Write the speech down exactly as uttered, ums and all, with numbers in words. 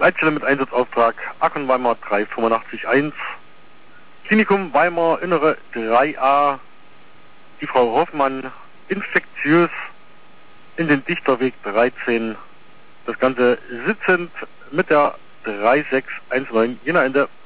Leitstelle mit Einsatzauftrag Aachen Weimar drei acht fünf eins, Klinikum Weimar Innere drei a, die Frau Hoffmann, infektiös, in den Dichterweg dreizehn, das Ganze sitzend mit der drei sechs eins neun Jena Ende.